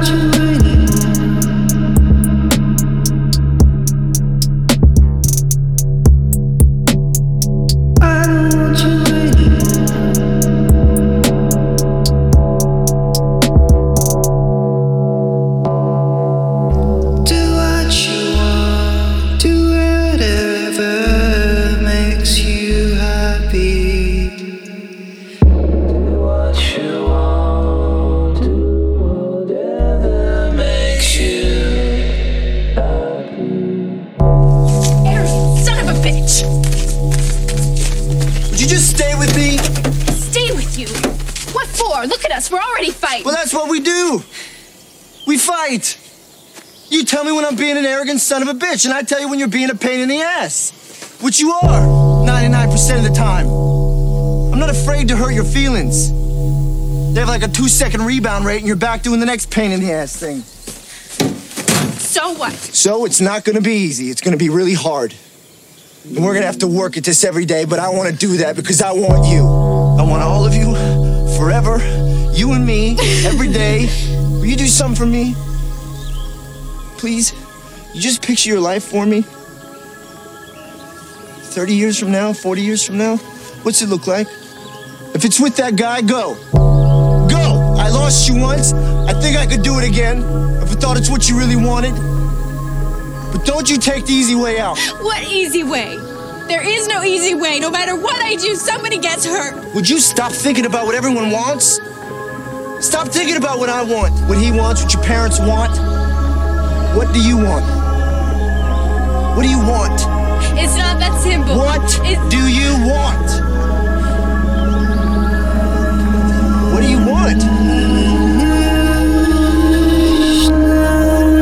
Look at us, we're already fighting. Well, that's what we do. We fight. You tell me when I'm being an arrogant son of a bitch, and I tell you when you're being a pain in the ass. Which you are, 99% of the time. I'm not afraid to hurt your feelings. They have like a 2-second rebound rate, and you're back doing the next pain in the ass thing. So what? So it's not gonna be easy. It's gonna be really hard. And we're gonna have to work at this every day, but I wanna do that because I want you. I want all of you. Forever, you and me, every day. Will you do something for me? Please? You just picture your life for me? 30 years from now, 40 years from now? What's it look like? If it's with that guy, go. Go! I lost you once. I think I could do it again. If I thought it's what you really wanted. But don't you take the easy way out. What easy way? There is no easy way. No matter what I do, somebody gets hurt. Would you stop thinking about what everyone wants? Stop thinking about what I want, what he wants, what your parents want. What do you want? What do you want? It's not that simple. What do you want? What do you want?